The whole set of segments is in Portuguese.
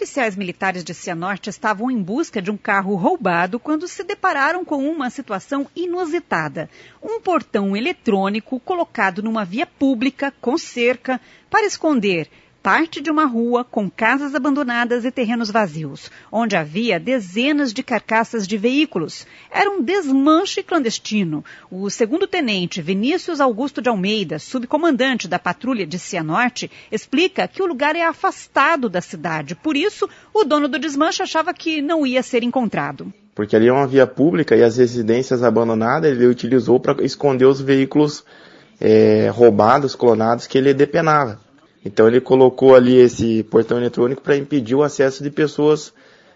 policiais militares de Cianorte estavam em busca de um carro roubado quando se depararam com uma situação inusitada. Um portão eletrônico colocado numa via pública com cerca para esconder parte de uma rua com casas abandonadas e terrenos vazios, onde havia dezenas de carcaças de veículos. Era um desmanche clandestino. O segundo-tenente Vinícius Augusto de Almeida, subcomandante da patrulha de Cianorte, explica que o lugar é afastado da cidade. Por isso, o dono do desmanche achava que não ia ser encontrado. Porque ali é uma via pública e as residências abandonadas ele utilizou para esconder os veículos roubados, clonados, que ele depenava. Então ele colocou ali esse portão eletrônico para impedir o acesso de pessoas,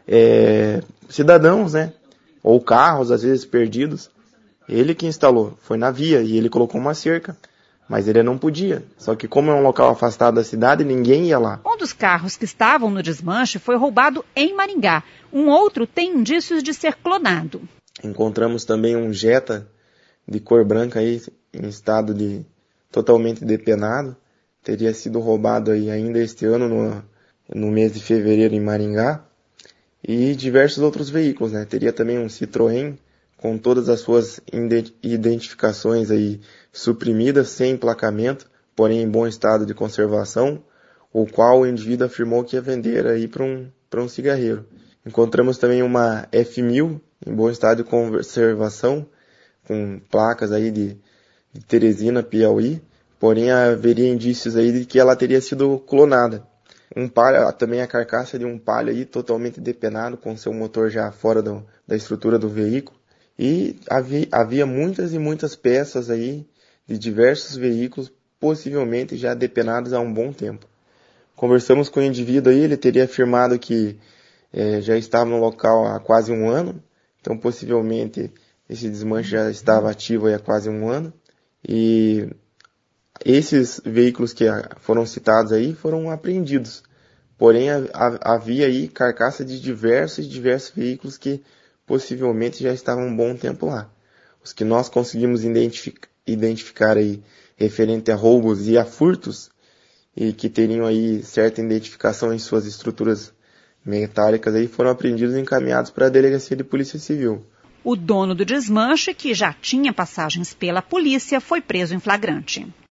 cidadãos, né? Ou carros, às vezes perdidos. Ele que instalou, foi na via e ele colocou uma cerca, mas ele não podia. Só que como é um local afastado da cidade, ninguém ia lá. Um dos carros que estavam no desmanche foi roubado em Maringá. Um outro tem indícios de ser clonado. Encontramos também um Jetta de cor branca aí, em estado de totalmente depenado. Teria sido roubado aí ainda este ano, no mês de fevereiro, em Maringá. E diversos outros veículos, né? Teria também um Citroën com todas as suas identificações aí suprimidas, sem emplacamento, porém em bom estado de conservação, o qual o indivíduo afirmou que ia vender aí para um cigarreiro. Encontramos também uma F1000 em bom estado de conservação, com placas aí de Teresina, Piauí. Porém, haveria indícios aí de que ela teria sido clonada. Também a carcaça de um Palio aí totalmente depenado, com seu motor já fora da estrutura do veículo. E havia muitas e muitas peças aí de diversos veículos, possivelmente já depenados há um bom tempo. Conversamos com o indivíduo aí, ele teria afirmado que já estava no local há quase um ano. Então, possivelmente, esse desmanche já estava ativo aí há quase um ano. E esses veículos que foram citados aí foram apreendidos. Porém, havia aí carcaça de diversos veículos que possivelmente já estavam um bom tempo lá. Os que nós conseguimos identificar aí referente a roubos e a furtos, e que teriam aí certa identificação em suas estruturas metálicas, aí foram apreendidos e encaminhados para a Delegacia de Polícia Civil. O dono do desmanche, que já tinha passagens pela polícia, foi preso em flagrante.